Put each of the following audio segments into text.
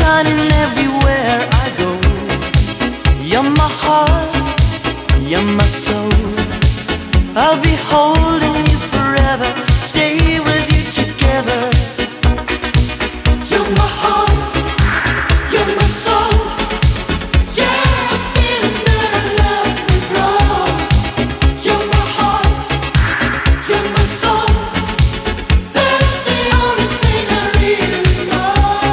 shining everywhere I go. You're my heart, you're my soul. I'll be holding you forever, stay with you together. You're my heart, you're my soul. Yeah, I'm feeling that our love will grow. You're my heart, you're my soul. That's the only thing I really know.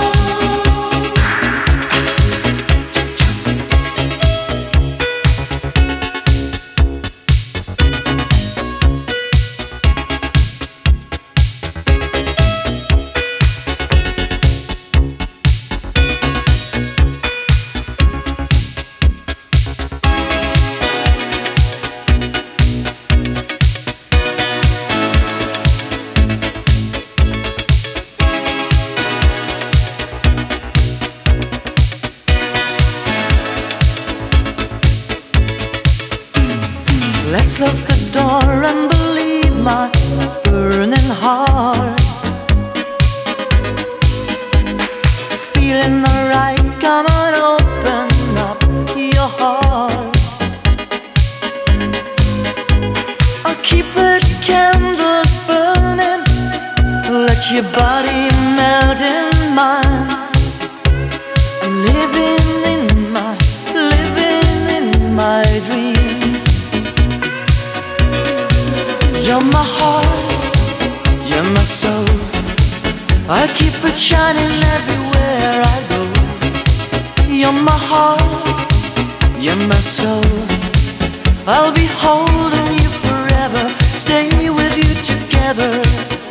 Let's close the door and believe my burning heart. Feeling alright, come on, open up your heart. I'll keep the candles burning, let your body melt in mine. I'm living in my dreams. You're my heart, you're my soul. I'll keep it shining everywhere I go. You're my heart, you're my soul. I'll be holding you forever, stay with you together.